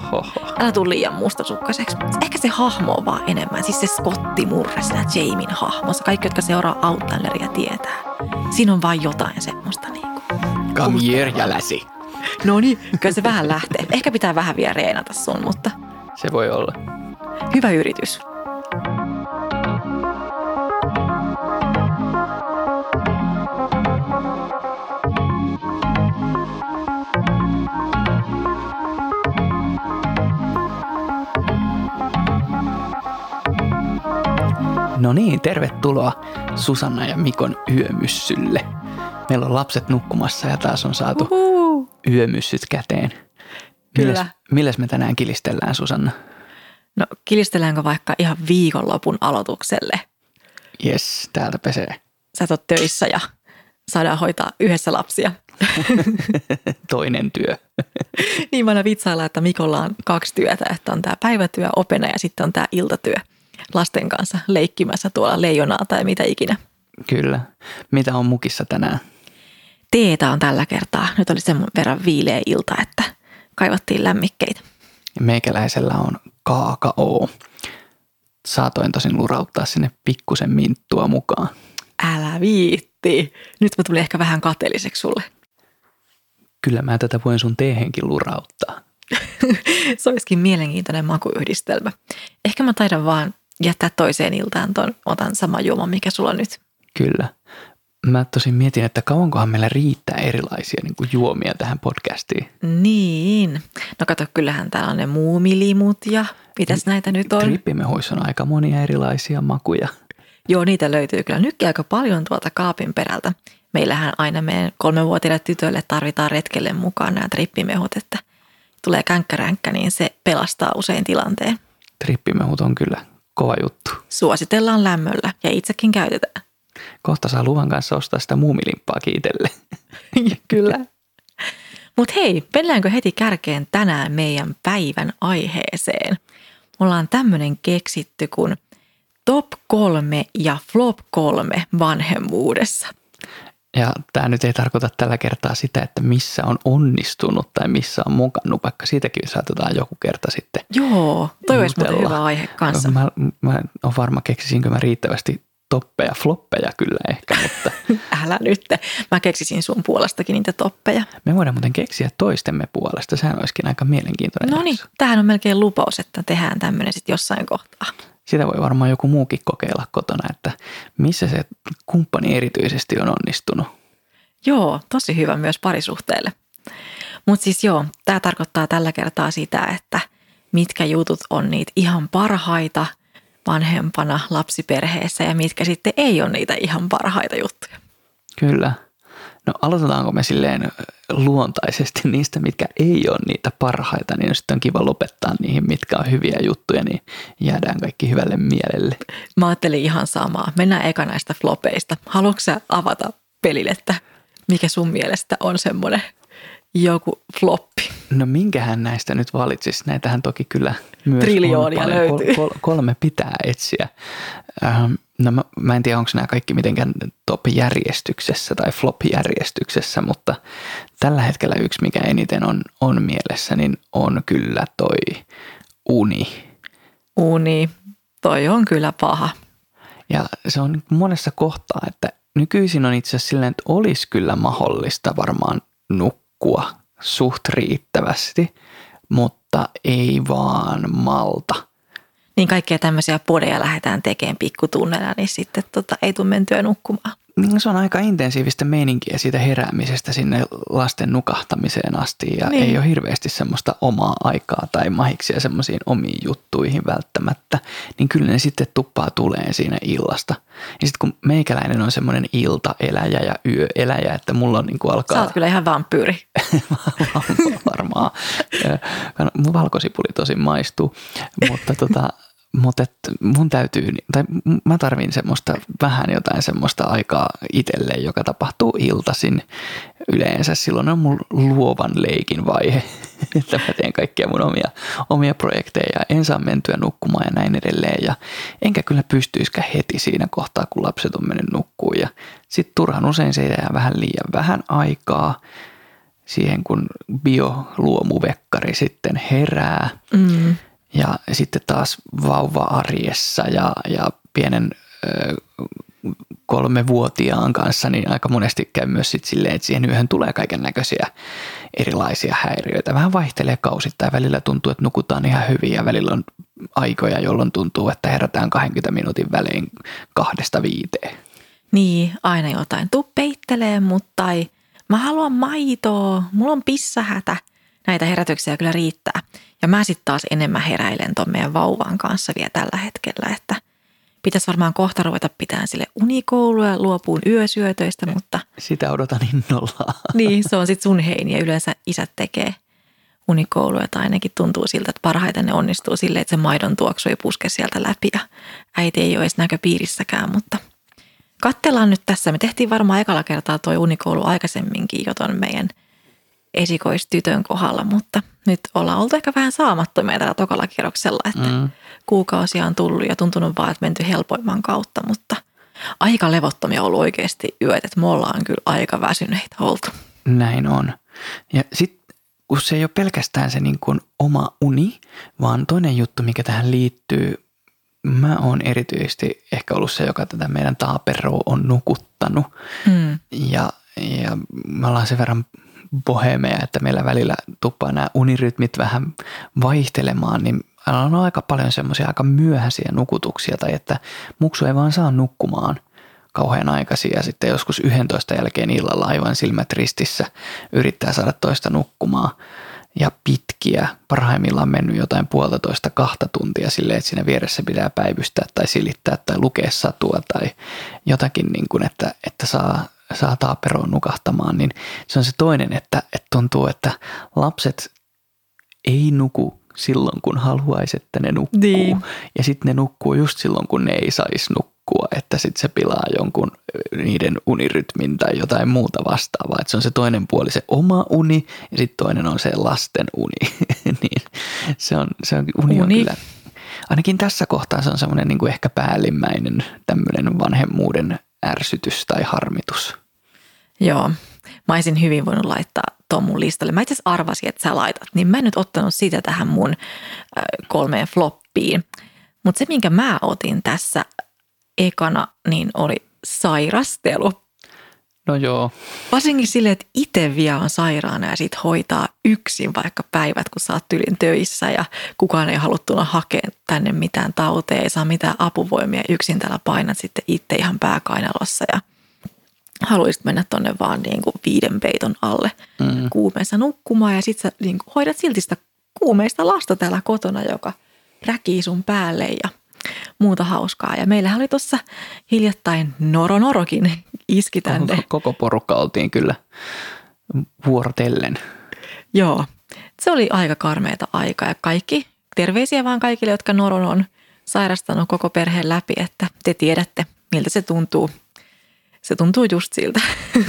Älä tule liian mustasukkaiseksi. Ehkä se hahmo on vaan enemmän. Siis se Scotti Murray, siinä Jamin hahmossa. Kaikki, jotka seuraa Outlanderia, tietää. Siinä on vaan jotain semmoista niinku. Come here, jäläsi. No niin, kyllä se vähän lähtee. Ehkä pitää vähän vielä reenata sun, mutta Se voi olla. hyvä yritys. No niin, tervetuloa Susanna ja Mikon yömyssylle. Meillä on lapset nukkumassa ja taas on saatu yömyssyt käteen. Kyllä. Milläs me tänään kilistellään, Susanna? No kilistelläänkö vaikka ihan viikonlopun aloitukselle? Jes, täältä pesee. Sä et ole töissä ja saadaan hoitaa yhdessä lapsia. Toinen työ. Niin mä aina vitsaillaan, että Mikolla on 2 työtä, että on tää päivätyö, opena ja sitten on tää iltatyö lasten kanssa leikkimässä tuolla leijonaa tai mitä ikinä. Kyllä. Mitä on mukissa tänään? Teetä on tällä kertaa. Nyt oli sen verran viileä ilta, että kaivattiin lämmikkeitä. Meikäläisellä on kaakao. Saatoin tosin lurauttaa sinne pikkusen minttua mukaan. Älä viitti. Nyt mä tulin ehkä vähän kateelliseksi sulle. Kyllä mä tätä voin sun teehenkin lurauttaa. Se olisikin mielenkiintoinen makuyhdistelmä. Ehkä mä taidan vaan jättää toiseen iltaan otan sama juoma, mikä sulla on nyt. Kyllä. Mä tosin mietin, että kauankohan meillä riittää erilaisia niin kuin juomia tähän podcastiin. Niin. No kato, kyllähän täällä on ne muumilimut ja mitäs näitä nyt on? Trippimehuissa on aika monia erilaisia makuja. Joo, niitä löytyy kyllä nytkin aika paljon tuolta kaapin perältä. Meillähän aina meidän 3-vuotiaille tytöille tarvitaan retkelle mukaan nämä trippimehut, että tulee känkkäränkkä, niin se pelastaa usein tilanteen. Trippimehut on kyllä kova juttu. Suositellaan lämmöllä ja itsekin käytetään. Kohta saa luvan kanssa ostaa sitä muumilimppaa kiitelle. Kyllä. Mutta hei, mennäänkö heti kärkeen tänään meidän päivän aiheeseen? Me ollaan tämmöinen keksitty kuin top 3 ja flop 3 vanhemmuudessa. Ja tämä nyt ei tarkoita tällä kertaa sitä, että missä on onnistunut tai missä on mukannut, vaikka siitäkin saatetaan joku kerta sitten. Joo, toi olisi muuten hyvä aihe kanssa. Mä on varma, keksisinkö mä riittävästi toppeja, floppeja kyllä ehkä, mutta Älä nyt. Mä keksisin sun puolestakin niitä toppeja. me voidaan muuten keksiä toistemme puolesta. Sehän olisikin aika mielenkiintoinen No niin, jakso. tämähän on melkein lupaus, että tehdään tämmöinen sitten jossain kohtaa. Sitä voi varmaan joku muukin kokeilla kotona, että missä se kumppani erityisesti on onnistunut. Joo, tosi hyvä myös parisuhteelle. Mutta siis joo, tämä tarkoittaa tällä kertaa sitä, että mitkä jutut on niitä ihan parhaita vanhempana lapsiperheessä ja mitkä sitten ei ole niitä ihan parhaita juttuja. Kyllä. No aloitetaanko me silleen luontaisesti niistä, mitkä ei ole niitä parhaita, niin sitten on kiva lopettaa niihin, mitkä on hyviä juttuja, niin jäädään kaikki hyvälle mielelle. Mä ajattelin ihan samaa. Mennään eka näistä flopeista. Haluatko sä avata pelille, että mikä sun mielestä on semmoinen joku floppi? No minkähän näistä nyt valitsisi? Näitähän toki kyllä myös Triljoonia on paljon. löytyy. 3 pitää etsiä. No mä en tiedä, onko nämä kaikki mitenkään top-järjestyksessä tai flop-järjestyksessä, mutta tällä hetkellä yksi, mikä eniten on mielessä, niin on kyllä toi uni. Uni, toi on kyllä paha. Ja se on monessa kohtaa, että nykyisin on itse asiassa silleen, että olisi kyllä mahdollista varmaan nukkua suht riittävästi, mutta ei vaan malta. Niin kaikkia tämmöisiä podeja lähdetään tekemään pikkutunnella, niin sitten ei tule mentyä nukkumaan. Se on aika intensiivistä meininkiä siitä heräämisestä sinne lasten nukahtamiseen asti ja niin. Ei ole hirveästi semmoista omaa aikaa tai mahiksia semmoisiin omiin juttuihin välttämättä, niin kyllä ne sitten tuppaa tuleen siinä illasta. Ja sitten kun meikäläinen on semmoinen iltaeläjä ja yöeläjä, että mulla on niin kuin alkaa... Sä oot kyllä ihan vampyyri. Varmaan. Mun valkosipuli tosi maistuu, mutta mun täytyy, tai mä tarvin semmoista vähän jotain semmoista aikaa itselleen, joka tapahtuu iltaisin yleensä. Silloin on mun luovan leikin vaihe, että mä teen kaikkia mun omia projekteja ja en saa mentyä nukkumaan ja näin edelleen. Ja enkä kyllä pystyisikään heti siinä kohtaa, kun lapset on mennyt nukkuun. Ja sit turhan usein se jää vähän liian vähän aikaa. siihen kun bioluomuvekkari sitten herää. Ja sitten taas vauva-arjessa ja pienen 3-vuotiaan kanssa, niin aika monesti käy myös sit silleen, että siihen yöhön tulee kaiken näköisiä erilaisia häiriöitä. Vähän vaihtelee kausittain. Välillä tuntuu, että nukutaan ihan hyvin ja välillä on aikoja, jolloin tuntuu, että herätään 20 minuutin välein 2-5. Niin, aina jotain. Tuu peittelee mut tai mä haluan maitoa, mulla on pissähätä. Näitä herätyksiä kyllä riittää. Ja mä sitten taas enemmän heräilen ton meidän vauvan kanssa vielä tällä hetkellä, että pitäisi varmaan kohta ruveta pitämään sille unikoulua ja luopuun yösyötöistä, mutta sitä odotan innolla. Niin, se on sitten sun heiniä. Yleensä isät tekee unikouluja tai ainakin tuntuu siltä, että parhaiten ne onnistuu silleen, että se maidon tuoksu ei puske sieltä läpi ja äiti ei ole edes näköpiirissäkään, mutta katsellaan nyt tässä. Me tehtiin varmaan ekalla kertaa toi unikoulu aikaisemminkin jo ton meidän esikoistytön kohdalla, mutta nyt ollaan oltu ehkä vähän saamattomia tällä tokalla kierroksella, että kuukausia on tullut ja tuntunut vaan, että menty helpoimman kautta, mutta aika levottomia on ollut oikeasti yöt, että me ollaan kyllä aika väsyneitä oltu. Näin on. Ja sitten kun se ei ole pelkästään se niin kuin oma uni, vaan toinen juttu, mikä tähän liittyy, mä oon erityisesti ehkä ollut se, joka tätä meidän taaperoa on nukuttanut ja me ollaan sen verran bohemeja, että meillä välillä tuppaa nämä unirytmit vähän vaihtelemaan, niin on aika paljon semmoisia aika myöhäisiä nukutuksia tai että muksu ei vaan saa nukkumaan kauhean aikaisin ja sitten joskus 11 jälkeen illalla aivan silmät ristissä yrittää saada toista nukkumaan ja pitkiä. Parhaimmillaan mennyt jotain 1,5–2 tuntia silleen, että siinä vieressä pitää päivystää tai silittää tai lukea satua tai jotakin niin kuin, että saa taaperoon nukahtamaan, niin se on se toinen, että tuntuu, että lapset ei nuku silloin, kun haluaisi, että ne nukkuu. Niin. Ja sitten ne nukkuu just silloin, kun ne ei saisi nukkua, että sitten se pilaa jonkun niiden unirytmin tai jotain muuta vastaavaa. Että se on se toinen puoli, se oma uni ja sitten toinen on se lasten uni. Niin se uni on kyllä, ainakin tässä kohtaa se on semmoinen niin kuin ehkä päällimmäinen tämmöinen vanhemmuuden ärsytys tai harmitus. Joo, mä olisin hyvin voinut laittaa tuon mun listalle. Mä itse asiassa arvasin, että sä laitat, niin mä en nyt ottanut sitä tähän mun 3 floppiin. Mutta se, minkä mä otin tässä ekana, niin oli sairastelu. No joo. Varsinkin silleen, että itse vielä on sairaana ja sit hoitaa yksin vaikka päivät, kun sä oot tylin töissä ja kukaan ei halua tulla hakemaan tänne mitään tauteja, ei saa mitään apuvoimia, yksin täällä painat sitten itse ihan pääkainalossa ja haluaisit mennä tonne vaan niin kuin 5 peiton alle kuumeessa nukkumaan ja sit sä niin kuin hoidat silti sitä kuumeista lasta täällä kotona, joka räkii sun päälle ja muuta hauskaa. Ja meillähän oli tuossa hiljattain Norokin iski tänne. Koko porukka oltiin kyllä vuorotellen. Joo, se oli aika karmeata aikaa ja kaikki, terveisiä vaan kaikille, jotka Noron on sairastanut koko perheen läpi, että te tiedätte, miltä se tuntuu. Se tuntuu just siltä.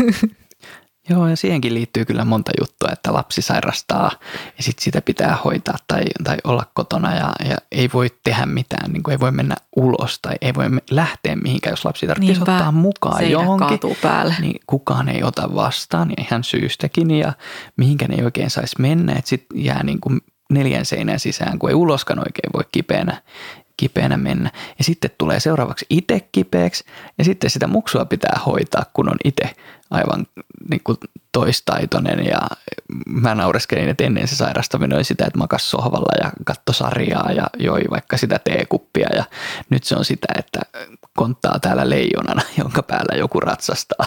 Joo, ja siihenkin liittyy kyllä monta juttua, että lapsi sairastaa ja sitten sitä pitää hoitaa tai olla kotona ja ei voi tehdä mitään, niin kuin ei voi mennä ulos tai ei voi lähteä mihinkään, jos lapsi tarvitsisi ottaa mukaan johonkin. Niin kukaan ei ota vastaan ja ihan syystäkin ja mihinkään ei oikein saisi mennä, että sitten jää niin kuin 4 seinän sisään, kun ei uloskaan oikein voi kipeänä mennä. Ja sitten tulee seuraavaksi itse kipeäksi ja sitten sitä muksua pitää hoitaa, kun on itse aivan niin kuin toistaitoinen ja mä naureskelin, että ennen se sairastaminen oli sitä, että makas sohvalla ja katto sarjaa ja joi vaikka sitä teekuppia ja nyt se on sitä, että konttaa täällä leijonana, jonka päällä joku ratsastaa.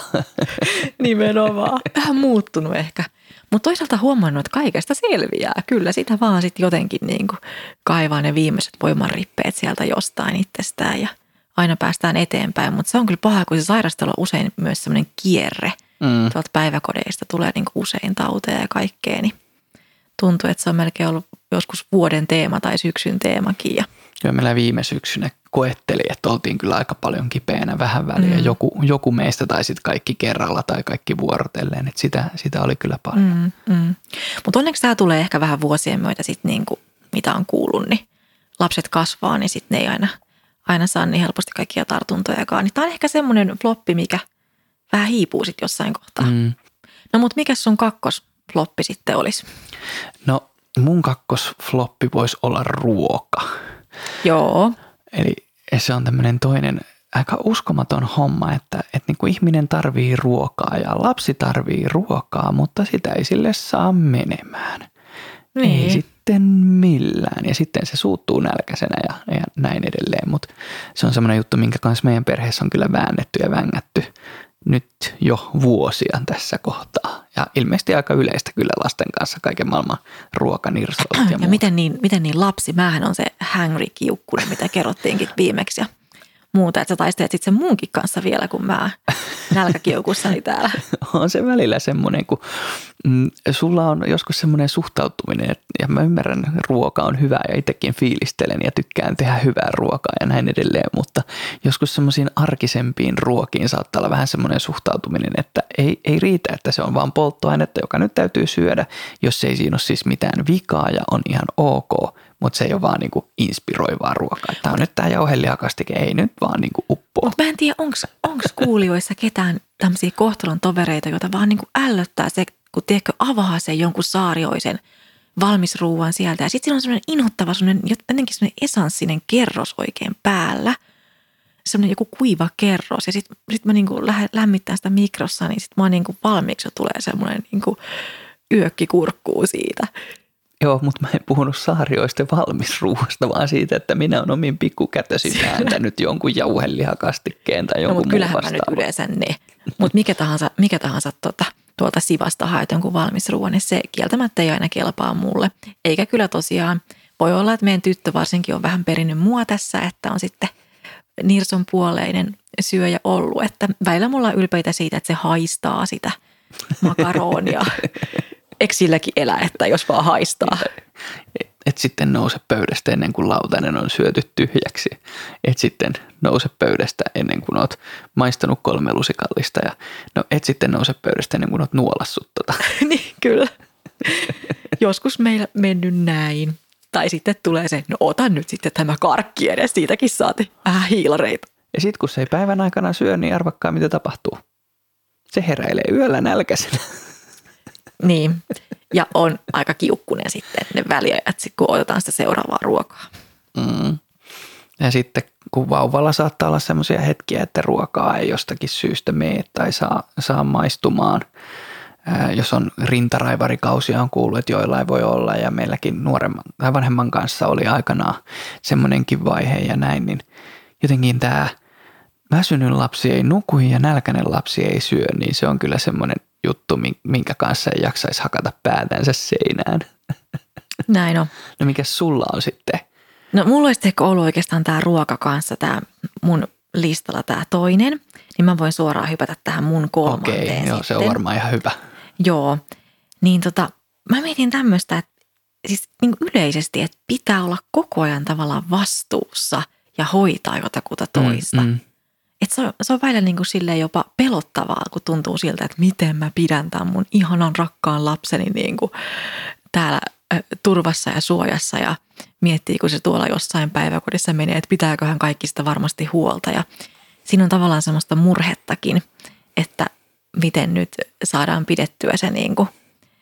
Nimenomaan. Vähän muuttunut ehkä. Mutta toisaalta huomannut, että kaikesta selviää. Kyllä sitä vaan sitten jotenkin niin kuin kaivaa ne viimeiset voimanrippeet sieltä jostain itsestään ja aina päästään eteenpäin. Mutta se on kyllä paha, kun se sairastelu on usein myös semmoinen kierre. Tuolta päiväkodeista tulee niin kuin usein tauteja ja kaikkea, niin tuntuu, että se on melkein ollut joskus vuoden teema tai syksyn teemakin. Ja kyllä meillä viime syksynä koetteli, että oltiin kyllä aika paljon kipeänä vähän väliä. Joku meistä tai sitten kaikki kerralla tai kaikki vuorotelleen, että sitä oli kyllä paljon. Mutta onneksi tämä tulee ehkä vähän vuosien myötä sitten niinku, mitä on kuullut, niin lapset kasvaa, niin sitten ne ei aina saa niin helposti kaikkia tartuntojakaan. Niin tämä on ehkä semmoinen floppi, mikä vähän hiipuu sitten jossain kohtaa. No mutta mikä sun floppi sitten olisi? No mun kakkosfloppi voisi olla ruoka. Joo. Eli se on tämmöinen toinen aika uskomaton homma, että niin kuin ihminen tarvii ruokaa ja lapsi tarvii ruokaa, mutta sitä ei sille saa menemään. Niin. Ei sitten millään. Ja sitten se suuttuu nälkäisenä ja näin edelleen. Mutta se on semmoinen juttu, minkä kanssa meidän perheessä on kyllä väännetty ja vängätty nyt jo vuosia tässä kohtaa. Ja ilmeisesti aika yleistä kyllä lasten kanssa kaiken maailman ruokanirsout ja Ja miten niin lapsi? Mähän on se hangry kiukkunen, mitä kerrottiinkin viimeksi ja muuta. Että sä taistelet sitten sen muunkin kanssa vielä, kun mä nälkäkiukussani täällä. On se välillä semmoinen, kun sulla on joskus semmoinen suhtautuminen, ja mä ymmärrän, että ruoka on hyvää ja itsekin fiilistelen ja tykkään tehdä hyvää ruokaa ja näin edelleen, mutta joskus semmoisiin arkisempiin ruokiin saattaa olla vähän semmoinen suhtautuminen, että ei riitä, että se on vaan polttoainetta, joka nyt täytyy syödä, jos ei siinä ole siis mitään vikaa ja on ihan ok, mutta se ei ole vaan niinku inspiroivaa ruokaa. Tämä on nyt tämä jauhelihakastike, ei nyt vaan niinku uppoa. Mutta mä en tiedä, onko kuulijoissa ketään tämmöisiä kohtalon tovereita, joita vaan niinku ällöttää se, kun tiedätkö, avaa sen jonkun saarioisen valmisruuan sieltä. Ja sitten siinä on semmoinen inhottava, jotenkin semmoinen esanssinen kerros oikein päällä. Semmoinen joku kuiva kerros. Ja sitten mä niinku lämmittän sitä mikrossa, niin sitten mä oon niinku valmiiksi jo tulee semmoinen niinku yökki kurkkuu siitä. Joo, mutta mä en puhunut saarioista valmisruuasta, vaan siitä, että minä olen omin pikkukätösin vääntänyt jonkun jauhelihakastikkeen tai jonkun muun kyllähän vastaavan. mä nyt yleensä ne. Mutta mikä tahansa tuolta sivasta haet jonkun valmisruuan, niin se kieltämättä ei aina kelpaa mulle. Eikä kyllä tosiaan, voi olla, että meidän tyttö varsinkin on vähän perinnyt mua tässä, että on sitten Nirson puoleinen syöjä ollut. Että välillä mulla on ylpeitä siitä, että se haistaa sitä makaronia. Eikö silläkin elä, että jos vaan haistaa? Et sitten nouse pöydästä ennen kuin lautanen on syöty tyhjäksi. Et sitten nouse pöydästä ennen kuin oot maistanut 3 lusikallista. Ja no et sitten nouse pöydästä ennen kuin oot nuolassut tota. Niin, kyllä. Joskus meillä mennyt näin. Tai sitten tulee se, no ota nyt sitten tämä karkki edes, siitäkin saati vähän hiilareita. Ja sitten kun se ei päivän aikana syö, niin arvakkaa mitä tapahtuu. Se heräilee yöllä nälkäisenä. Niin, ja on aika kiukkunen sitten ne väliajat, kun otetaan sitä seuraavaa ruokaa. Mm. Ja sitten kun vauvalla saattaa olla semmoisia hetkiä, että ruokaa ei jostakin syystä mene tai saa maistumaan. Jos on rintaraivarikausia on kuullut, että joillain voi olla ja meilläkin nuoremman tai vanhemman kanssa oli aikanaan semmoinenkin vaihe ja näin, niin jotenkin tämä väsynyt lapsi ei nuku ja nälkäinen lapsi ei syö, niin se on kyllä semmoinen juttu, minkä kanssa ei jaksaisi hakata päätänsä seinään. Näin on. No mikä sulla on sitten? No mulla olisi ehkä ollut oikeastaan tämä ruoka kanssa, tämä mun listalla tämä toinen, niin mä voin suoraan hypätä tähän mun kolmanteen. Okei, joo, se on varmaan ihan hyvä. Joo, niin mä mietin tämmöistä, että siis niin yleisesti, että pitää olla koko ajan tavallaan vastuussa ja hoitaa jotakuta toista. Että se on välillä niin kuin silleen jopa pelottavaa, kun tuntuu siltä, että miten mä pidän tämän mun ihanan rakkaan lapseni niin kuin täällä turvassa ja suojassa ja miettii, kun se tuolla jossain päiväkodissa menee, että pitääköhän kaikki sitä varmasti huolta. Ja siinä on tavallaan semmoista murhettakin, että miten nyt saadaan pidettyä se niin kuin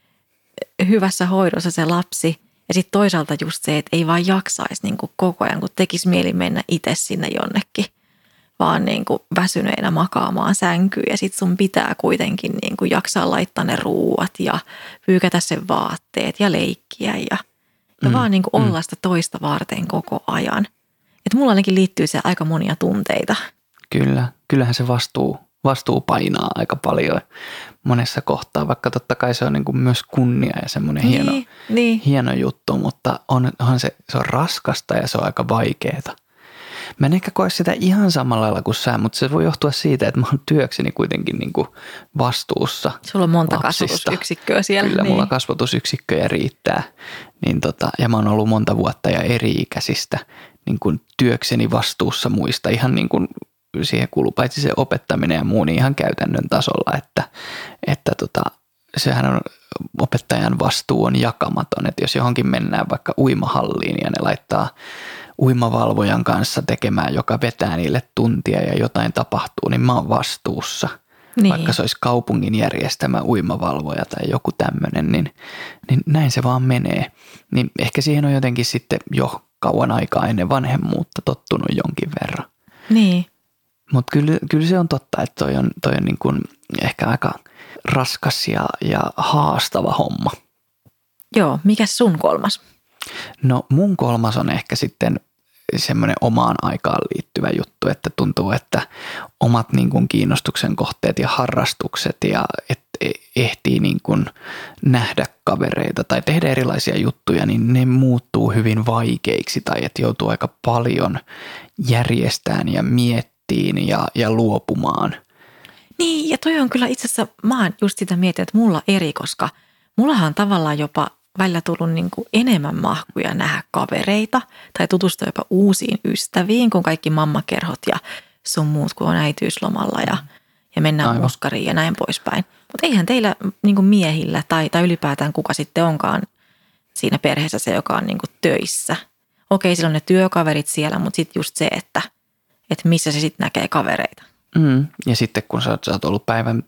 hyvässä hoidossa se lapsi. Ja sitten toisaalta just se, että ei vaan jaksaisi niin kuin koko ajan, kun tekisi mieli mennä itse sinne jonnekin, vaan niin kuin väsyneenä makaamaan sänkyyn. Ja sitten sun pitää kuitenkin niin kuin jaksaa laittaa ne ruuat ja pyykätä sen vaatteet ja leikkiä ja vaan niin kuin olla sitä toista varten koko ajan. Että mulla ainakin liittyy se aika monia tunteita. Kyllähän se vastuu painaa aika paljon monessa kohtaa, vaikka totta kai se on niin kuin myös kunnia ja semmoinen hieno juttu, mutta onhan se on raskasta ja se on aika vaikeaa. Mä en ehkä koe sitä ihan samalla lailla kuin sä, mutta se voi johtua siitä, että mä oon työkseni kuitenkin niin kuin vastuussa. Sulla on monta lapsista. kasvatusyksikköä siellä. Kyllä, mulla kasvatusyksikköjä riittää. Niin ja mä oon ollut monta vuotta ja eri-ikäisistä niin kuin työkseni vastuussa muista. Ihan niin kuin siihen kuuluu paitsi se opettaminen ja muu, niin ihan käytännön tasolla, että sehän on opettajan vastuu on jakamaton. Että jos johonkin mennään vaikka uimahalliin ja ne laittaa uimavalvojan kanssa tekemään, joka vetää niille tuntia ja jotain tapahtuu, niin mä oon vastuussa. Niin. Vaikka se olisi kaupungin järjestämä uimavalvoja tai joku tämmöinen, niin näin se vaan menee. Niin ehkä siihen on jotenkin sitten jo kauan aikaa ennen vanhemmuutta tottunut jonkin verran. Niin. Mutta kyllä se on totta, että toi on niin kuin ehkä aika raskas ja haastava homma. Joo, mikäs sun kolmas? No mun kolmas on ehkä sitten semmoinen omaan aikaan liittyvä juttu, että tuntuu, että omat niin kuin kiinnostuksen kohteet ja harrastukset ja ehtii niin kuin nähdä kavereita tai tehdä erilaisia juttuja, niin ne muuttuu hyvin vaikeiksi tai että joutuu aika paljon järjestämään ja miettiin ja luopumaan. Niin, ja toi on kyllä itse asiassa, mä oon just sitä mietin, että mulla eri, koska mullahan on tavallaan jopa välillä tullut niin kuin enemmän mahkuja nähdä kavereita tai tutustua jopa uusiin ystäviin, kun kaikki mammakerhot ja sun muut, kun on äitiyslomalla ja mennään muskariin ja näin poispäin. Mutta eihän teillä niin kuin miehillä tai ylipäätään kuka sitten onkaan siinä perheessä se, joka on niin kuin töissä. Okei, sillä on ne työkaverit siellä, mutta sitten just se, että missä se sitten näkee kavereita. Ja sitten kun sä oot ollut päivän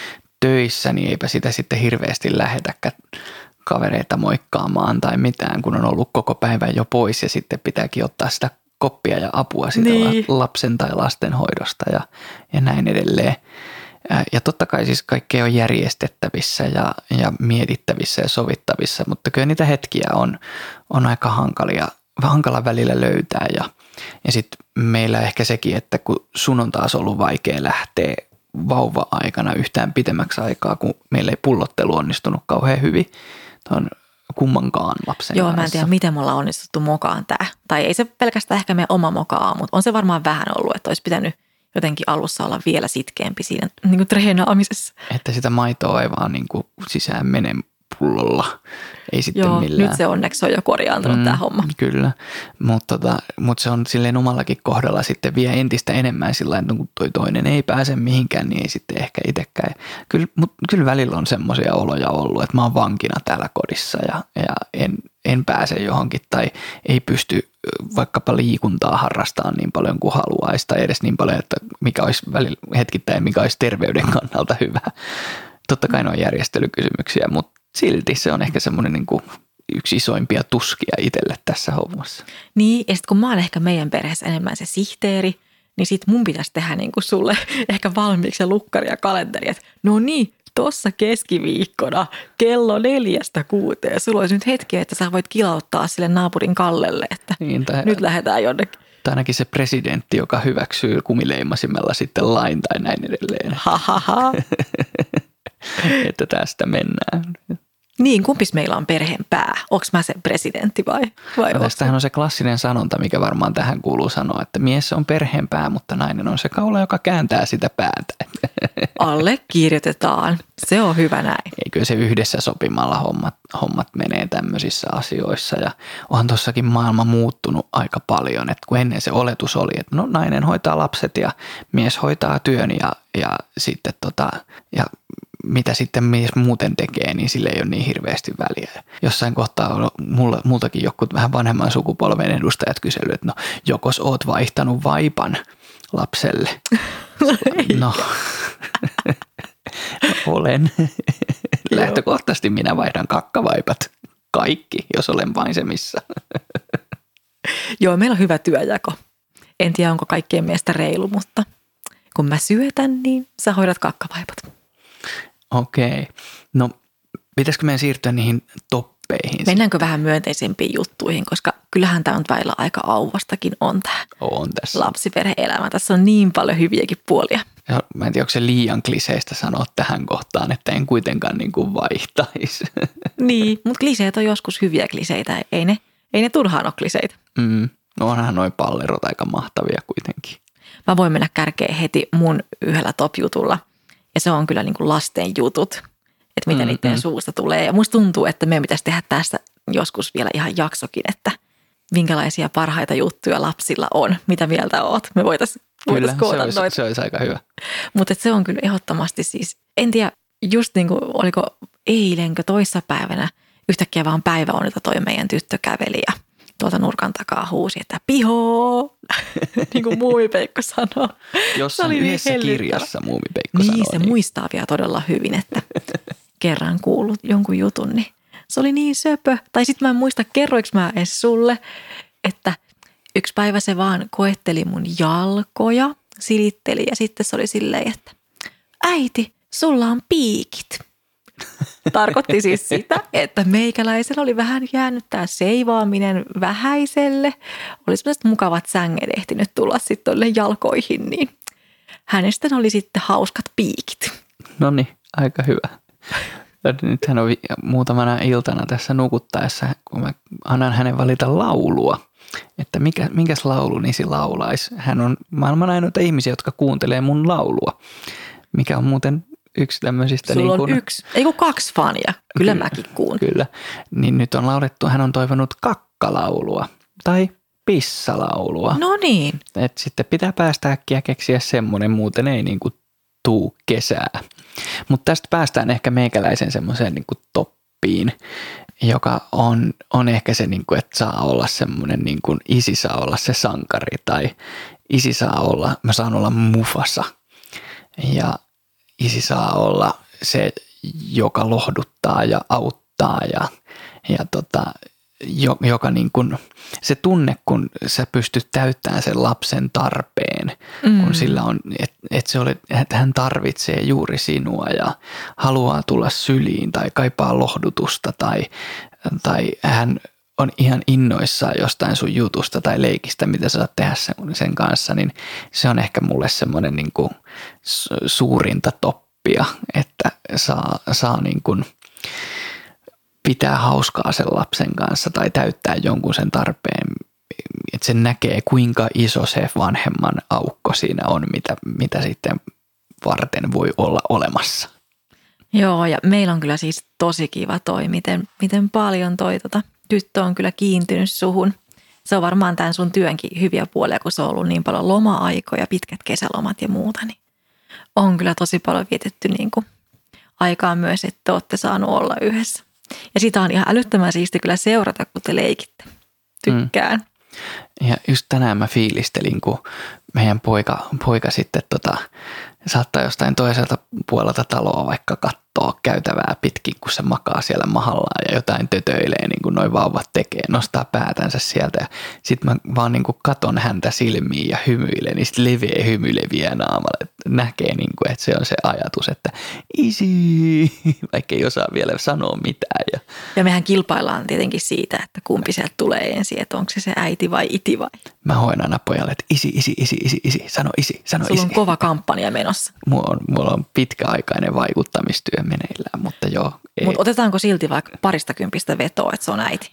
töissä, niin eipä sitä sitten hirveästi lähetäkään kavereita moikkaamaan tai mitään, kun on ollut koko päivän jo pois ja sitten pitääkin ottaa sitä koppia ja apua sitä lapsen tai lasten hoidosta ja näin edelleen. Ja totta kai siis kaikkea on järjestettävissä ja mietittävissä ja sovittavissa, mutta kyllä niitä hetkiä on aika hankala välillä löytää ja sitten meillä ehkä sekin, että kun sun on taas ollut vaikea lähteä vauva-aikana yhtään pitemmäksi aikaa, kun meillä ei pullottelu onnistunut kauhean hyvin tuon kummankaan lapsen Joo, kanssa. mä en tiedä, miten me ollaan onnistuttu mokaan tää. Tai ei se pelkästään ehkä meidän oma mokaa, mutta on se varmaan vähän ollut, että olisi pitänyt jotenkin alussa olla vielä sitkeämpi siinä niin kuin treenaamisessa. Että sitä maitoa ei vaan niin kuin sisään mene pullolla, ei sitten Joo, millään. nyt se onneksi on jo korjaantunut tämä homma. Kyllä, mutta se on silleen omallakin kohdalla sitten vie entistä enemmän sillä tavalla, kun toi toinen ei pääse mihinkään, niin ei sitten ehkä itsekään. Kyllä välillä on semmoisia oloja ollut, että mä oon vankina täällä kodissa ja en pääse johonkin tai ei pysty vaikkapa liikuntaa harrastamaan niin paljon kuin haluaisi tai edes niin paljon, että mikä olisi välillä hetkittäin, mikä olisi terveyden kannalta hyvä. Totta kai ne on järjestelykysymyksiä, mutta silti se on ehkä semmoinen niin kuin yksi isoimpia tuskia itselle tässä hommassa. Niin, ja sitten kun mä oon ehkä meidän perheessä enemmän se sihteeri, niin sit mun pitäisi tehdä niin kuin sulle ehkä valmiiksi se lukkari ja kalenteri, että no niin, tossa keskiviikkona kello 4-6. Sulla olisi nyt hetki, että sä voit kilauttaa sille naapurin Kallelle, että niin, nyt lähdetään jonnekin. Tai ainakin se presidentti, joka hyväksyy kumileimasimella sitten lain tai näin edelleen. Hahaha. Että tästä mennään. Niin, kumpis meillä on perheen pää? Onko mä se presidentti vai no, tästähän on se klassinen sanonta, mikä varmaan tähän kuuluu sanoa, että mies on perheen pää, mutta nainen on se kaula, joka kääntää sitä päätä. Allekirjoitetaan. Se on hyvä näin. Eikö se yhdessä sopimalla hommat menee tämmöisissä asioissa ja onhan tossakin maailma muuttunut aika paljon, että kun ennen se oletus oli, että no nainen hoitaa lapset ja mies hoitaa työn ja sitten ja mitä sitten mies muuten tekee, niin sille ei ole niin hirveästi väliä. Jossain kohtaa on multakin joku vähän vanhemman sukupolven edustajat kysellyt, että no jokos oot vaihtanut vaipan lapselle. No, olen. Lähtökohtaisesti minä vaihdan kakkavaipat. Kaikki, jos olen vaisemissa. Joo, meillä on hyvä työjako. En tiedä, onko kaikkien mielestä reilu, mutta kun mä syötän, niin sä hoidat kakkavaipat. Okei. No, pitäisikö meidän siirtyä niihin toppeihin? Mennäänkö vähän myönteisempiin juttuihin, koska kyllähän tämä on välillä aika auvastakin on tämä lapsiperhe-elämä. Tässä on niin paljon hyviäkin puolia. Ja mä en tiedä, onko se liian kliseistä sanoa tähän kohtaan, että en kuitenkaan niin kuin vaihtaisi. Niin, mutta kliseet on joskus hyviä kliseitä. Ei ne turhaan ole kliseitä. No onhan noi pallerot aika mahtavia kuitenkin. Mä voin mennä kärkeen heti mun yhdellä top-jutulla. Ja se on kyllä niin kuin lasten jutut, että mitä niiden suusta tulee. Ja musta tuntuu, että meidän pitäisi tehdä tästä joskus vielä ihan jaksokin, että minkälaisia parhaita juttuja lapsilla on. Mitä mieltä oot? Me voitaisiin koota noita. Se olisi aika hyvä. Mutta se on kyllä ehdottomasti siis, en tiedä, just niin kuin oliko eilenkö toissapäivänä yhtäkkiä vaan päiväunilta toi meidän tyttö käveli ja tuolta nurkan takaa huusi, että pihoo, niin kuin Muumipeikko sanoo. Jossain yhdessä kirjassa Muumipeikko niin, sanoo. Se muistaa vielä todella hyvin, että kerran kuullut jonkun jutun, niin se oli niin söpö. Tai sitten mä en muista, kerroinko mä edes sulle, että yksi päivä se vaan koetteli mun jalkoja, silitteli ja sitten se oli silleen, että äiti, sulla on piikit. Tarkoitti siis sitä, että meikäläisellä oli vähän jäänyt tämä seivaaminen vähäiselle. Oli sellaiset mukavat sänget ehtinyt tulla sitten tuolle jalkoihin, niin hänestä oli sitten hauskat piikit. No niin, aika hyvä. Nythän on muutamana iltana tässä nukuttaessa, kun mä annan hänen valita laulua, että minkäs laulu Nisi laulaisi. Hän on maailman ainoita ihmisiä, jotka kuuntelee mun laulua, mikä on muuten yksi tämmöisistä. Sulla on yksi, ei kun 2 fania, kyllä mäkin kuuntelen. Kyllä, niin nyt on laulettu, hän on toivonut kakkalaulua tai pissalaulua. No niin. Et sitten pitää päästä äkkiä keksiä semmoinen, muuten ei niinku tuu kesää. Mutta tästä päästään ehkä meikäläisen semmoiseen niinku toppiin, joka on ehkä se, niinku, että saa olla semmoinen, niinku, isi saa olla se sankari tai isi saa olla, mä saan olla Mufasa ja isi saa olla se, joka lohduttaa ja auttaa ja joka niin kuin, se tunne, kun sä pystyt täyttämään sen lapsen tarpeen, kun sillä on, että hän tarvitsee juuri sinua ja haluaa tulla syliin tai kaipaa lohdutusta tai hän on ihan innoissaan jostain sun jutusta tai leikistä, mitä sä saat tehdä sen kanssa, niin se on ehkä mulle semmoinen niin kuin suurinta toppia, että saa niin kuin pitää hauskaa sen lapsen kanssa tai täyttää jonkun sen tarpeen, että se näkee kuinka iso se vanhemman aukko siinä on, mitä sitten varten voi olla olemassa. Joo, ja meillä on kyllä siis tosi kiva toi, miten paljon toi tyttö on kyllä kiintynyt suhun. Se on varmaan tämän sun työnkin hyviä puolia, kun se on ollut niin paljon loma-aikoja, pitkät kesälomat ja muuta, niin on kyllä tosi paljon vietetty niin kuin aikaa myös, että olette saanut olla yhdessä. Ja sitä on ihan älyttömän siisti kyllä seurata, kun te leikitte. Tykkään. Ja just tänään mä fiilistelin, kun meidän poika sitten saattaa jostain toiselta puolelta taloa vaikka katsoa käytävää pitkin, kun se makaa siellä mahallaan ja jotain tötöilee, niin kuin noi vauvat tekee, nostaa päätänsä sieltä. Ja sit mä vaan niin kuin katon häntä silmiin ja hymyilen, niin sit leveä hymy leviää naamalle. Että näkee, niin kuin, että se on se ajatus, että isi, vaikka ei osaa vielä sanoa mitään. Ja mehän kilpaillaan tietenkin siitä, että kumpi sieltä tulee ensin, että onko se äiti vai iti vai. Mä hoin aina pojalle, että isi, sano isi. Sulla on kova kampanja menossa. Mulla on pitkäaikainen vaikuttamistyö meneillään, mutta joo. Mutta otetaanko silti vaikka 20 vetoa, että se on äiti?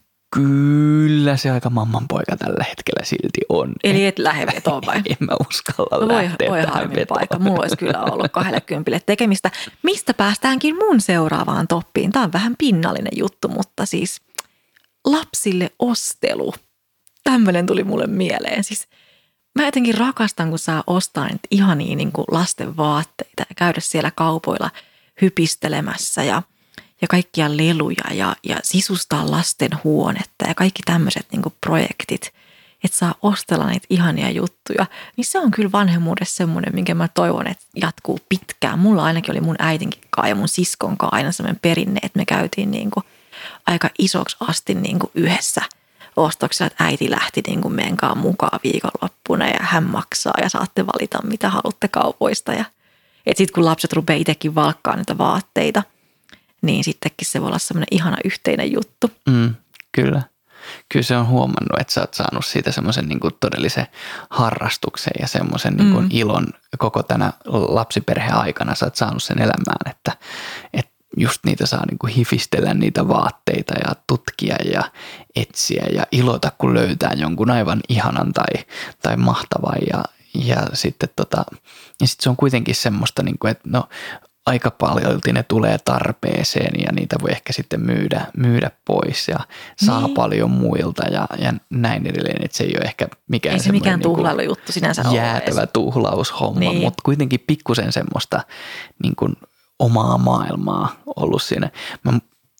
Kyllä se aika mamman poika tällä hetkellä silti on. Eli et lähde vetoon vai? En mä uskalla lähteä voi tähän harmin vetoon. paikka. Mulla olisi kyllä ollut 20 tekemistä. Mistä päästäänkin mun seuraavaan toppiin? Tämä on vähän pinnallinen juttu, mutta siis lapsille ostelu. Tämmöinen tuli mulle mieleen. Siis mä jotenkin rakastan, kun saa ostaa niitä ihania niin kuin lasten vaatteita ja käydä siellä kaupoilla hypistelemässä ja kaikkia leluja ja sisustaa lasten huonetta ja kaikki tämmöiset niin kuin projektit, että saa ostella niitä ihania juttuja. Niin se on kyllä vanhemmuudessa semmoinen, minkä mä toivon, että jatkuu pitkään. Mulla ainakin oli mun äitinkin kanssa ja mun siskon kanssa aina semmoinen perinne, että me käytiin niin kuin aika isoksi asti niin kuin yhdessä ostoksella, että äiti lähti niin kuin meidän kanssa mukaan viikonloppuna ja hän maksaa ja saatte valita mitä haluatte kaupoista. Ja sitten kun lapset rupeaa itsekin valkkaan niitä vaatteita, niin sittenkin se voi olla semmoinen ihana yhteinen juttu. Kyllä. Kyllä se on huomannut, että sä oot saanut siitä semmoisen niin kuin todellisen harrastuksen ja semmoisen niin kuin ilon koko tänä lapsiperheen aikana. Sä oot saanut sen elämään, että just niitä saa niin kuin hifistellä niitä vaatteita ja tutkia ja etsiä ja ilota, kun löytää jonkun aivan ihanan tai mahtavan ja sitten sit se on kuitenkin semmoista, niin kuin, että no aika paljon ne tulee tarpeeseen ja niitä voi ehkä sitten myydä pois ja saa paljon muilta ja näin edelleen, että se ei ole ehkä mikään mikään tuhlailujuttu sinänsä jäätävä tuhlaushomma, mutta kuitenkin pikkusen semmoista niin kuin omaa maailmaa ollut siinä. Mä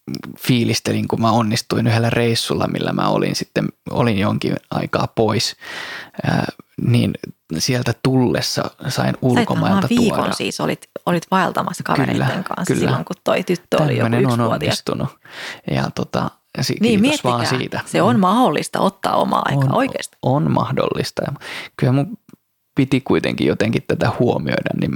fiilistelin, kun mä onnistuin yhdellä reissulla, millä mä olin jonkin aikaa pois, niin sieltä tullessa sain ulkomailta viikon tuoda. Siis olit vaeltamassa kavereiden kanssa silloin, kun toi tyttö oli joku 1-vuotias. on onnistunut. Ja niin, kiitos vaan siitä. Se on mahdollista ottaa omaa aikaa oikeasti. On mahdollista. Ja kyllä mun piti kuitenkin jotenkin tätä huomioida, niin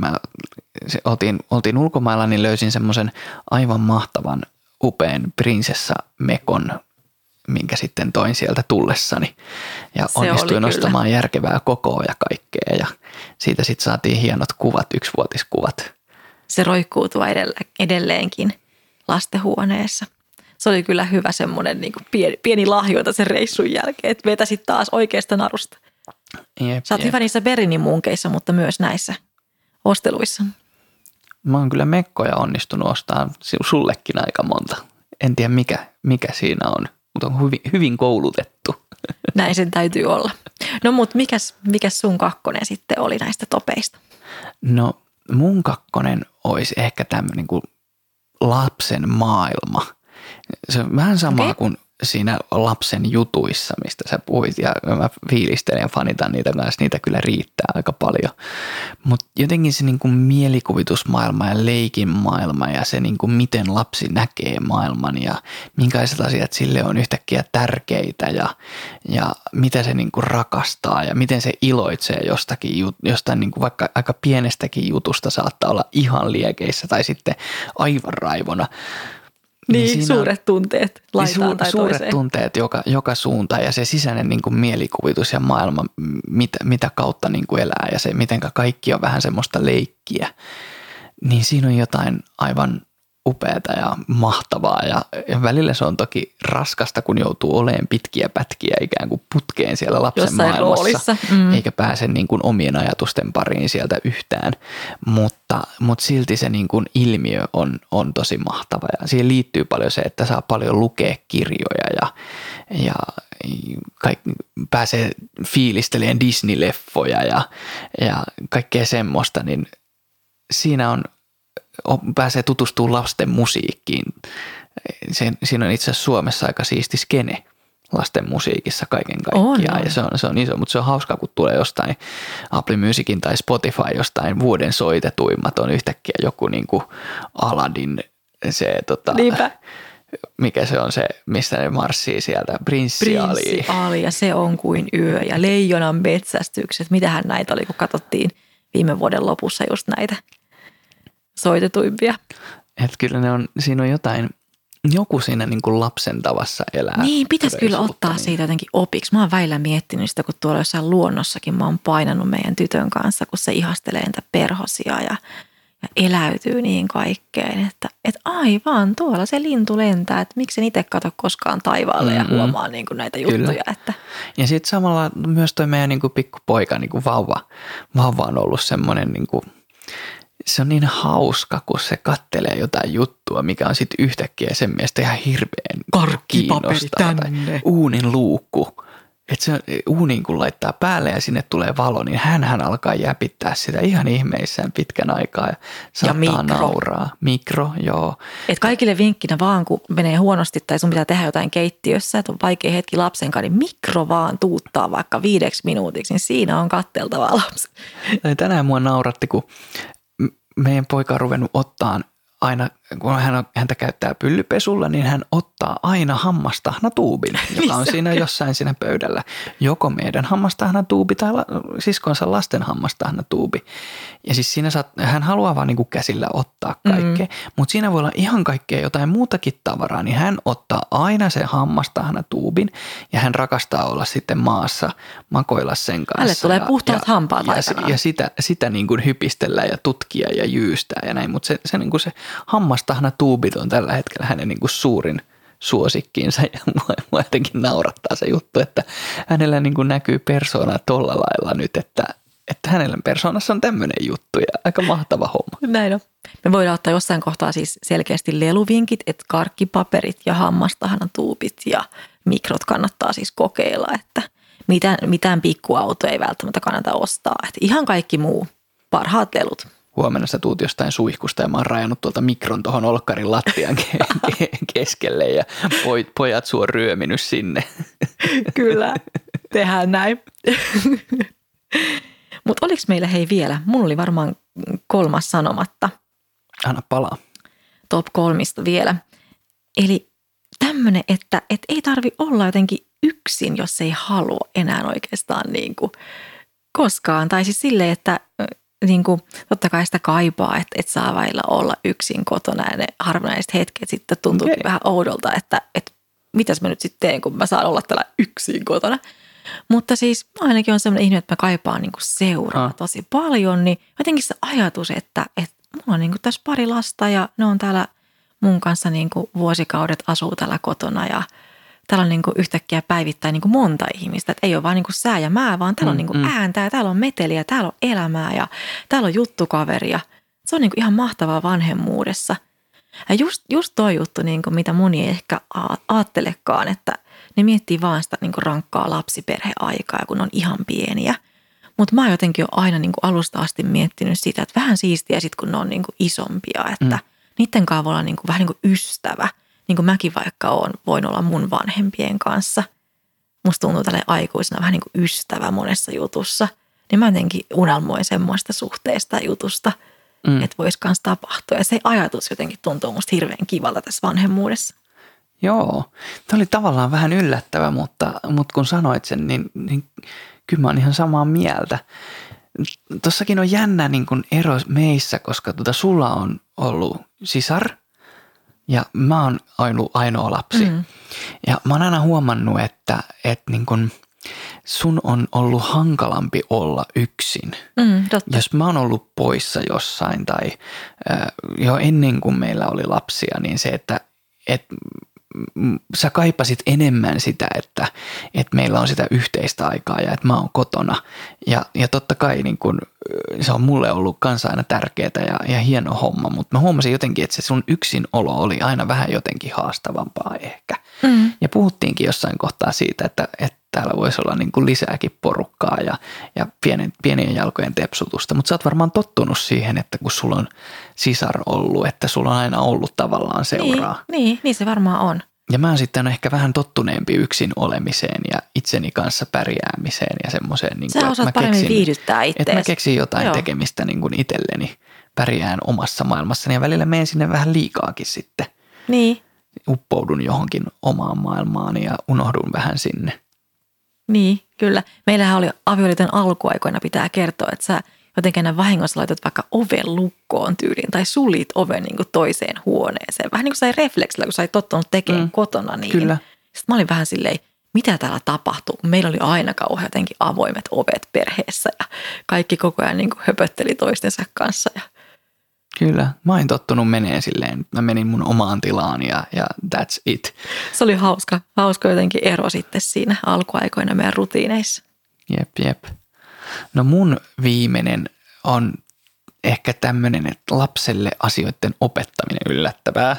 oltiin ulkomailla, niin löysin semmoisen aivan mahtavan upean prinsessamekon, minkä sitten toin sieltä tullessani. Ja onnistuin nostamaan järkevää kokoa ja kaikkea. Ja siitä sitten saatiin hienot kuvat, 1-vuotiskuvat. Se roikkuu tuo edelleenkin lastenhuoneessa. Se oli kyllä hyvä semmoinen niin kuin pieni lahjoita sen reissun jälkeen, että vetäsit taas oikeasta narusta. Sä oot hyvä niissä Berinin munkeissa, mutta myös näissä osteluissa. Mä oon kyllä mekkoja onnistunut ostamaan sullekin aika monta. En tiedä mikä siinä on, mutta on hyvin koulutettu. Näin sen täytyy olla. No mutta mikäs sun kakkonen sitten oli näistä topeista? No mun kakkonen olisi ehkä tämmöinen kuin lapsen maailma. Se on vähän sama kuin siinä lapsen jutuissa, mistä sä puhuit, ja mä fiilistelen ja fanitan niitä kanssa, niitä kyllä riittää aika paljon. Mutta jotenkin se niinku mielikuvitusmaailma ja leikin maailma ja se niinku miten lapsi näkee maailman ja minkälaiset asiat sille on yhtäkkiä tärkeitä ja mitä se niinku rakastaa ja miten se iloitsee jostain niinku vaikka aika pienestäkin jutusta saattaa olla ihan liekeissä tai sitten aivan raivona. Niin suuret tunteet laitaan tai suuret toiseen. Tunteet joka suuntaan ja se sisäinen niin kuin mielikuvitus ja maailma, mitä kautta niin kuin elää ja se, miten kaikki on vähän semmoista leikkiä. Niin siinä on jotain aivan upeata ja mahtavaa ja välillä se on toki raskasta, kun joutuu olemaan pitkiä pätkiä ikään kuin putkeen siellä lapsen jossain maailmassa. Roolissa. Eikä pääse niin kuin omien ajatusten pariin sieltä yhtään, mutta silti se niin kuin ilmiö on tosi mahtava ja siihen liittyy paljon se, että saa paljon lukea kirjoja ja pääsee fiilistelemään Disney-leffoja ja kaikkea semmoista, niin siinä pääsee tutustumaan lasten musiikkiin. Siinä on itse asiassa Suomessa aika siisti skene lasten musiikissa kaiken kaikkiaan. Ja se on iso, mutta se on hauskaa, kun tulee jostain Apple Musicin tai Spotify jostain vuoden soitetuimmat on yhtäkkiä joku niin kuin Aladdin se mikä se on se, mistä ne marssii sieltä, Prinssi Ali ja Se on kuin yö ja Leijonan metsästykset. Mitähän näitä oli, kun katsottiin viime vuoden lopussa just näitä soitetuimpia. Että kyllä siinä on joku siinä niin kuin lapsen tavassa elää. Niin, pitäisi kyllä ottaa siitä jotenkin opiksi. Mä oon väillä miettinyt sitä, kun tuolla jossain luonnossakin mä oon painanut meidän tytön kanssa, kun se ihastelee niitä perhosia ja eläytyy niin kaikkeen, että aivan tuolla se lintu lentää, että miksi en itse katso koskaan taivaalle ja huomaa niin kuin näitä juttuja. Että. Ja sitten samalla myös toi meidän niin kuin pikkupoika, niin kuin vauva on ollut semmoinen niin kuin se on niin hauska, kun se kattelee jotain juttua, mikä on sitten yhtäkkiä sen mielestä ihan hirveän kiinnostavaa. Uunin luukku. Että se uuniin kun laittaa päälle ja sinne tulee valo, niin hän alkaa jäpittää sitä ihan ihmeissään pitkän aikaa ja saattaa nauraa. Mikro, joo. Et kaikille vinkkinä vaan, kun menee huonosti tai sun pitää tehdä jotain keittiössä, että on vaikea hetki lapsen kanssa, niin mikro vaan tuuttaa vaikka 5 minuutiksi, niin siinä on katteltavaa lapsi. Tänään mua nauratti, kun meidän poika on ruvennut ottaa aina, kun häntä käyttää pyllypesulla, niin hän ottaa aina hammastahnatuubin, joka on siinä jossain siinä pöydällä. Joko meidän hammastahnatuubi tai siskonsa lasten hammastahnatuubi. Ja siis siinä hän haluaa vaan niin kuin käsillä ottaa kaikkea, mutta siinä voi olla ihan kaikkea jotain muutakin tavaraa, niin hän ottaa aina sen hammastahnatuubin ja hän rakastaa olla sitten maassa, makoilla sen kanssa. Hänelle tulee puhtaat hampaat aikanaan. Ja sitä niin kuin hypistellä ja tutkia ja jyystää ja näin, mutta se niin kuin se hammastahnatuubit on tällä hetkellä hänen niin kuin suurin suosikkiinsa ja mua jotenkin naurattaa se juttu, että hänellä niin kuin näkyy persoona tolla lailla nyt, että hänellä persoonassa on tämmöinen juttu ja aika mahtava homma. Näin on. Me voidaan ottaa jossain kohtaa siis selkeästi leluvinkit, että karkkipaperit ja hammastahnatuubit ja mikrot kannattaa siis kokeilla, että mitään pikkuautoa ei välttämättä kannata ostaa. Että ihan kaikki muu, parhaat lelut. huomenna sä tuut jostain suihkusta ja mä oon rajannut tuolta mikron tuohon olkkarin lattian keskelle ja pojat sua ryöminyt sinne. Kyllä, tehdään näin. Mutta oliko meillä hei vielä, mulla oli varmaan 3 sanomatta. Anna palaa. Top 3 vielä. Eli tämmöinen, että ei tarvi olla jotenkin yksin, jos ei halua enää oikeastaan niin kuin koskaan. Tai siis silleen, että niin kuin, totta kai sitä kaipaa, että saa välillä olla yksin kotona ja ne harvinaiset hetket sitten tuntuukin vähän oudolta, että mitäs mä nyt sitten teen, kun mä saan olla täällä yksin kotona. Mutta siis ainakin on sellainen ihminen, että mä kaipaan niin kuin seuraa tosi paljon, niin jotenkin se ajatus, että mulla on niin kuin tässä 2 lasta ja ne on täällä mun kanssa niin kuin vuosikaudet asuu täällä kotona ja täällä on niin kuin yhtäkkiä päivittäin niin kuin monta ihmistä. Että ei ole vaan niin kuin sää ja mä, vaan täällä on niin kuin ääntä ja täällä on meteliä, täällä on elämää ja täällä on juttukaveria. Se on niin kuin ihan mahtavaa vanhemmuudessa. Ja just toi juttu, niin kuin mitä moni ei ehkä ajattelekaan, että ne miettii vaan sitä niin kuin rankkaa lapsiperheaikaa, kun on ihan pieniä. Mutta mä jotenkin olen aina niin kuin alusta asti miettinyt sitä, että vähän siistiä sitten, kun ne on niin kuin isompia, että niiden kanssa voi olla niin kuin, vähän niin kuin ystävä. Niin kuin mäkin vaikka voin olla mun vanhempien kanssa. Musta tuntuu tälle aikuisena vähän niin kuin ystävä monessa jutussa. Niin mä jotenkin unelmoin semmoista suhteesta ja jutusta, että voisi kanssa tapahtua. Ja se ajatus jotenkin tuntuu musta hirveän kivalta tässä vanhemmuudessa. Joo, tämä oli tavallaan vähän yllättävä, mutta kun sanoit sen, niin kyllä mä oon ihan samaa mieltä. Tossakin on jännä niin kuin ero meissä, koska sulla on ollut sisar ja mä oon ollut ainoa lapsi. Ja mä oon aina huomannut, että niin kuin sun on ollut hankalampi olla yksin. Jos mä oon ollut poissa jossain tai jo ennen kuin meillä oli lapsia, niin se, että sä kaipasit enemmän sitä, että meillä on sitä yhteistä aikaa ja että mä oon kotona. Ja totta kai niin kun, se on mulle ollut kanssa aina tärkeää ja hieno homma, mutta mä huomasin jotenkin, että se sun yksinolo oli aina vähän jotenkin haastavampaa ehkä. Ja puhuttiinkin jossain kohtaa siitä, että täällä voisi olla niin kuin lisääkin porukkaa ja pienien jalkojen tepsutusta, mutta sä oot varmaan tottunut siihen, että kun sulla on sisar ollut, että sulla on aina ollut tavallaan seuraa. Niin se varmaan on. Ja mä oon sitten ehkä vähän tottuneempi yksin olemiseen ja itseni kanssa pärjäämiseen ja semmoiseen. Niin sä osaat paremmin viihdyttää itseäsi. Että mä keksin jotain tekemistä niin kuin itselleni, pärjään omassa maailmassani ja välillä menen sinne vähän liikaakin sitten. Niin. Uppoudun johonkin omaan maailmaani ja unohdun vähän sinne. Niin, kyllä. Meillähän oli avioliiton alkuaikoina pitää kertoa, että sä jotenkin aina vahingossa laitat vaikka oven lukkoon tyyliin tai sulit oven niin kuin toiseen huoneeseen. Vähän niin kuin sai refleksillä, kun sä olit tottunut tekemään kotona. Niin. Kyllä. Sitten mä olin vähän silleen, mitä täällä tapahtuu, kun meillä oli aina kauhean jotenkin avoimet ovet perheessä ja kaikki koko ajan niin kuin höpötteli toistensa kanssa. Kyllä, mä oon tottunut meneen silleen, mä menin mun omaan tilaan ja that's it. Se oli hauska jotenkin ero sitten siinä alkuaikoina meidän rutiineissa. Jep. No mun viimeinen on ehkä tämmöinen, että lapselle asioiden opettaminen yllättävää.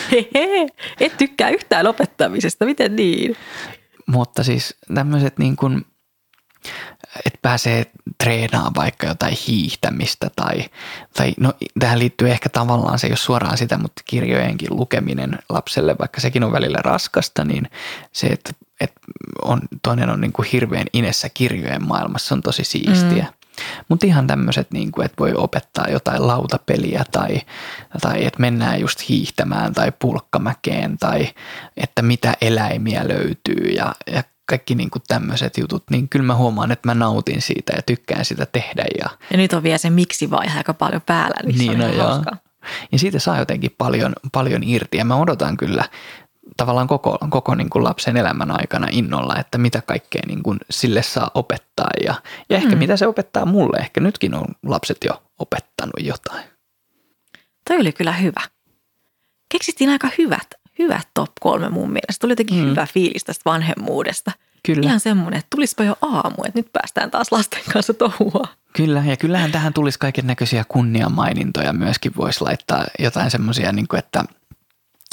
Et tykkää yhtään opettamisesta, miten niin? Mutta siis tämmöiset niin kuin, että pääsee treenaamaan vaikka jotain hiihtämistä tai no tähän liittyy ehkä tavallaan se, jos suoraan sitä, mutta kirjojenkin lukeminen lapselle, vaikka sekin on välillä raskasta, niin se, että toinen on niin kuin hirveän inessä kirjojen maailmassa on tosi siistiä. Mutta ihan tämmöiset, niin kuin, että voi opettaa jotain lautapeliä tai että mennään just hiihtämään tai pulkkamäkeen tai että mitä eläimiä löytyy ja kaikki niin kuin tämmöiset jutut, niin kyllä mä huomaan, että mä nautin siitä ja tykkään sitä tehdä. Ja nyt on vielä se miksi-vaihe aika paljon päällä, niin se on ihan hauskaa. Ja siitä saa jotenkin paljon irti ja mä odotan kyllä tavallaan koko niin kuin lapsen elämän aikana innolla, että mitä kaikkea niin kuin sille saa opettaa ja ehkä mitä se opettaa mulle. Ehkä nytkin on lapset jo opettanut jotain. Toi oli kyllä hyvä. Keksittiin aika hyvät top 3 mun mielestä. Tuli jotenkin hyvä fiilis tästä vanhemmuudesta. Kyllä. Ihan semmoinen, että tulispa jo aamu, että nyt päästään taas lasten kanssa touhua. Kyllä, ja kyllähän tähän tulisi kaiken näköisiä kunniamainintoja myöskin voisi laittaa jotain semmoisia, niin kuin että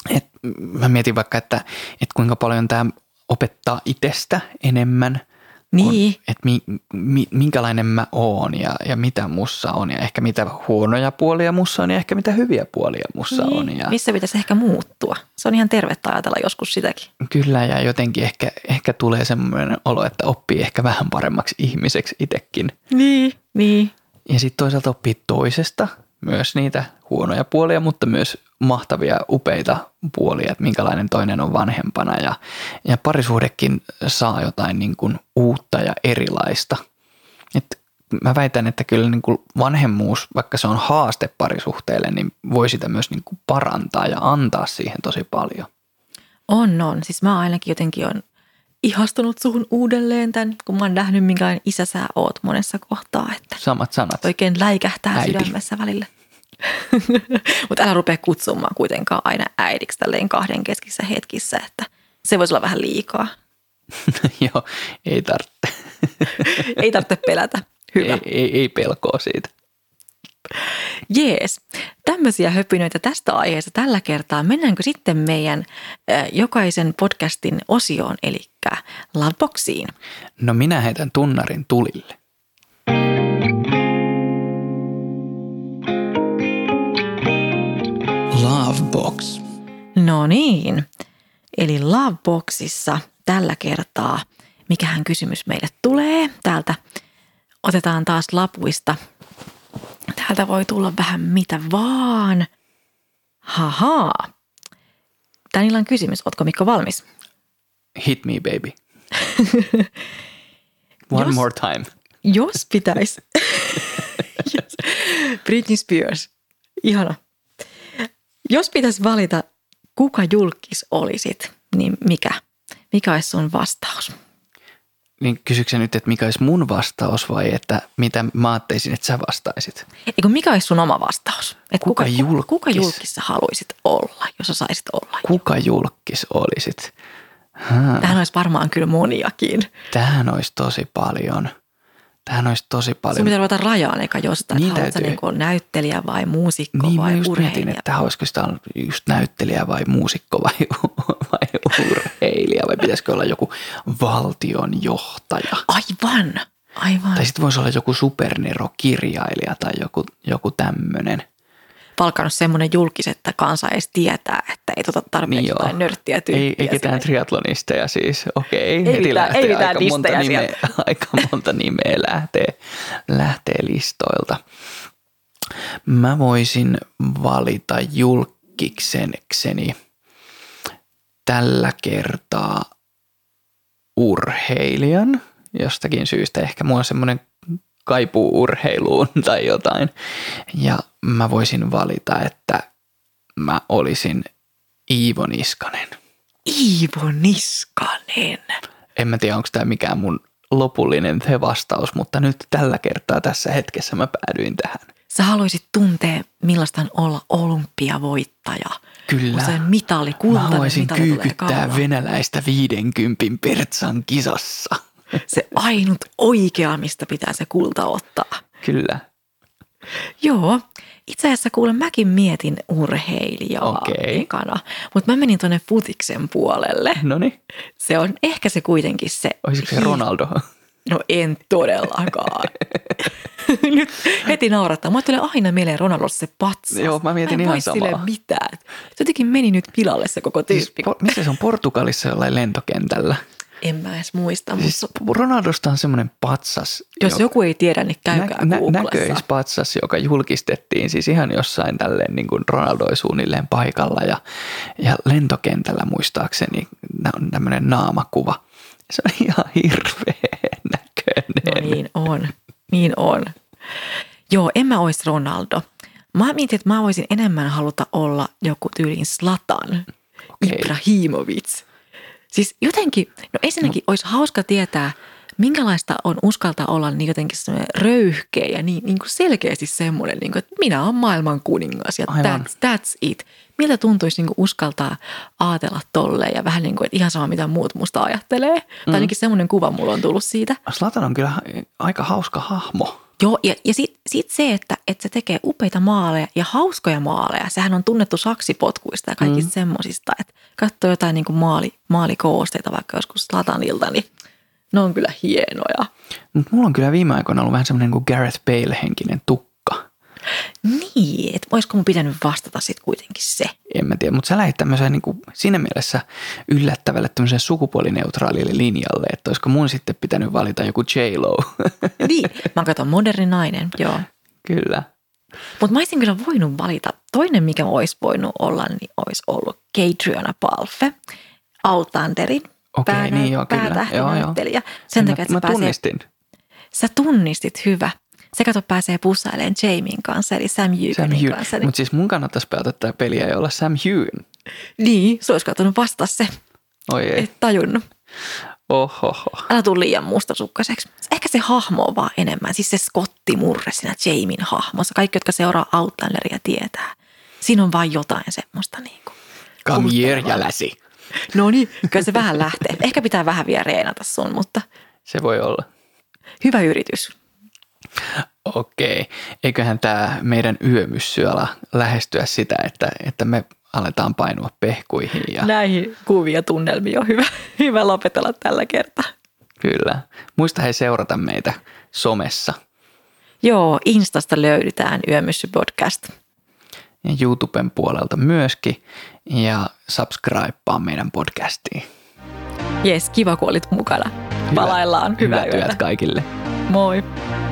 mä mietin vaikka, että kuinka paljon tämä opettaa itsestä enemmän Niin. Että minkälainen mä oon ja mitä mussa on ja ehkä mitä huonoja puolia mussa on ja ehkä mitä hyviä puolia mussa niin. on. Ja Missä pitäisi ehkä muuttua. Se on ihan tervettä ajatella joskus sitäkin. kyllä ja jotenkin ehkä tulee semmoinen olo, että oppii ehkä vähän paremmaksi ihmiseksi itsekin. Niin. Ja sitten toisaalta oppii toisesta myös niitä huonoja puolia, mutta myös mahtavia, upeita puolia, että minkälainen toinen on vanhempana. Ja parisuhdekin saa jotain niin kuin uutta ja erilaista. Et mä väitän, että kyllä niin kuin vanhemmuus, vaikka se on haaste parisuhteelle, niin voi sitä myös niin kuin parantaa ja antaa siihen tosi paljon. On. Siis mä ainakin jotenkin on ihastunut suhun uudelleen tämän, kun mä oon nähnyt, minkälainen isä sä oot monessa kohtaa. Että Samat sanat. oikein läikähtää Äiti. sydämessä välillä. Mutta älä rupea kutsumaan kuitenkaan aina äidiksi tälleen kahdenkeskisissä hetkissä, että se voisi olla vähän liikaa. Joo, ei tarvitse. Ei tarvitse pelätä. Hyvä. Ei pelkoa siitä. Jees. Tämmöisiä höpinöitä tästä aiheesta tällä kertaa. Mennäänkö sitten meidän jokaisen podcastin osioon, eli Loveboxiin? No minä heitän tunnarin tulille. Lovebox. No niin. Eli Loveboxissa tällä kertaa, mikähän kysymys meille tulee. Täältä otetaan taas lapuista. Täältä voi tulla vähän mitä vaan. Hahaa. Tän illan kysymys. Ootko Mikko valmis? Hit me baby. One more time. Jos pitäisi. Britney Spears. Ihana. Jos pitäisi valita, kuka julkis olisit, niin mikä olisi sun vastaus? Niin kysyksä nyt, että mikä olisi mun vastaus vai että mitä mä ajattelisin, että sä vastaisit? Eikö mikä olisi sun oma vastaus? Että Kuka kuka julkis sä haluaisit olla, jos sä saisit olla? Kuka julkis olisit? Tähän olisi varmaan kyllä moniakin. Tähän olisi tosi paljon. Sun pitää ruveta rajaan eikä jostain. Niin haluatko täytyy. niin muusikko vai muusikko Niin vai mä just urheilija? mietin, että olisiko sitä just näyttelijä vai muusikko vai urheilija vai pitäisikö olla joku valtionjohtaja. Aivan. Tai sitten voisi olla joku supernero-kirjailija tai joku tämmöinen. Palkannut semmoinen julkis, että kansa edes tietää, että ei tarpeeksi jotain nörttiä tyyppiä. Ei ketään triatlonisteja siis. Okei, Ei heti mitään distejä aika monta nimeä lähtee listoilta. Mä voisin valita julkiksekseni tällä kertaa urheilijan jostakin syystä. Ehkä mulla on semmoinen kaipuu urheiluun tai jotain. Ja mä voisin valita, että mä olisin Iivo Niskanen. Iivo Niskanen. En mä tiedä, onko tämä mikään mun lopullinen vastaus, mutta nyt tällä kertaa tässä hetkessä mä päädyin tähän. Sä haluaisit tuntea, millaista on olla olympiavoittaja. Kyllä. Se mitali, kultainen mä haluaisin mitali tulee kyykyttää kaulaan. venäläistä 50 pertsan kisassa. Se ainut oikea, mistä pitää se kulta ottaa. Kyllä. Joo, itse asiassa kuulen, mäkin mietin urheilijaa ekana, mutta mä menin tuonne futiksen puolelle. Noniin. Se on ehkä se kuitenkin se. Olisiko se Ronaldo? No en todellakaan. Nyt heti naurattaa. Mulle tulee aina mieleen Ronaldosta se patsas. Joo, mä mietin ihan samaa. Sille mitään. Se jotenkin meni nyt pilalle se koko tyyppi. Siis, missä se on Portugalissa jollain lentokentällä? En mä edes muista. Siis Ronaldosta on semmoinen patsas. Jos joku ei tiedä, niin käykää Googlessa. Näköispatsas, joka julkistettiin siis ihan jossain tälleen niin kuin Ronaldo oli suunnilleen paikalla ja lentokentällä muistaakseni on tämmöinen naamakuva. Se on ihan hirveän näköinen. No niin on. Joo, en mä ois Ronaldo. Mä mietin, että mä voisin enemmän haluta olla joku tyyliin Zlatan, Ibrahimovic. Siis jotenkin, no ensinnäkin olisi hauska tietää, minkälaista on uskaltaa olla niin jotenkin semmoinen röyhkeä ja niin kuin selkeästi semmoinen, niin kuin, että minä olen maailman kuningas ja that's it. Miltä tuntuisi niin kuin uskaltaa ajatella tolleen ja vähän niin kuin, että ihan sama mitä muut musta ajattelee. Tai ainakin semmoinen kuva mulla on tullut siitä. Zlatan on kyllä aika hauska hahmo. Joo, ja sit se, että se tekee upeita maaleja ja hauskoja maaleja. Sehän on tunnettu saksipotkuista ja kaikista semmosista, että katsoo jotain niin kuin maalikoosteita vaikka joskus Zlatanilta, niin Ne on kyllä hienoja. Mutta mulla on kyllä viime aikoina ollut vähän semmoinen kuin Gareth Bale-henkinen tukka. Niin, että olisiko mun pitänyt vastata sitten kuitenkin se? En mä tiedä, mutta sä lähdit tämmöiseen niin kuin siinä mielessä yllättävälle tämmöiseen sukupuolineutraalille linjalle, että olisiko mun sitten pitänyt valita joku J-Lo. Niin, mä katson moderni nainen, joo. Kyllä. Mutta mä olisin kyllä voinut valita. Toinen, mikä olisi voinut olla, niin olisi ollut Catriona Balfe, Outlanderin Niin joo, kyllä. päätähtinäyttelijä. Sen takia, että mä tunnistin. Sä tunnistit, hyvä. Se kato pääsee pussailemaan Jamien kanssa, eli Sam Heughanin kanssa. Mutta siis mun kannattaisi pelata tätä peliä ja olla Sam Heughan. Niin, se olisi katsonut vastata se. Oi ei. Et tajunnut. Ohoho. Älä tule liian mustasukkaiseksi. Ehkä se hahmo on vaan enemmän. Siis se Scotti Murre siinä Jamien hahmossa. Kaikki, jotka seuraa Outlanderia, tietää. Siinä on vaan jotain semmoista niin kuin. Come here, jäläsi. No niin, kyllä se vähän lähtee. Ehkä pitää vähän vielä reenata sun, mutta. Se voi olla. Hyvä yritys. Okei. Eiköhän tämä meidän yömyssy ala lähestyä sitä, että me aletaan painua pehkuihin. Ja näihin kuvia tunnelmiin on hyvä lopetella tällä kertaa. Kyllä. Muista hei seurata meitä somessa. Joo, Instasta löydetään Yömyssy podcast. Ja YouTuben puolelta myöskin. Ja subscribea meidän podcastiin. Jes, kiva kun olit mukana. Palaillaan. Hyvää yötä kaikille. Moi.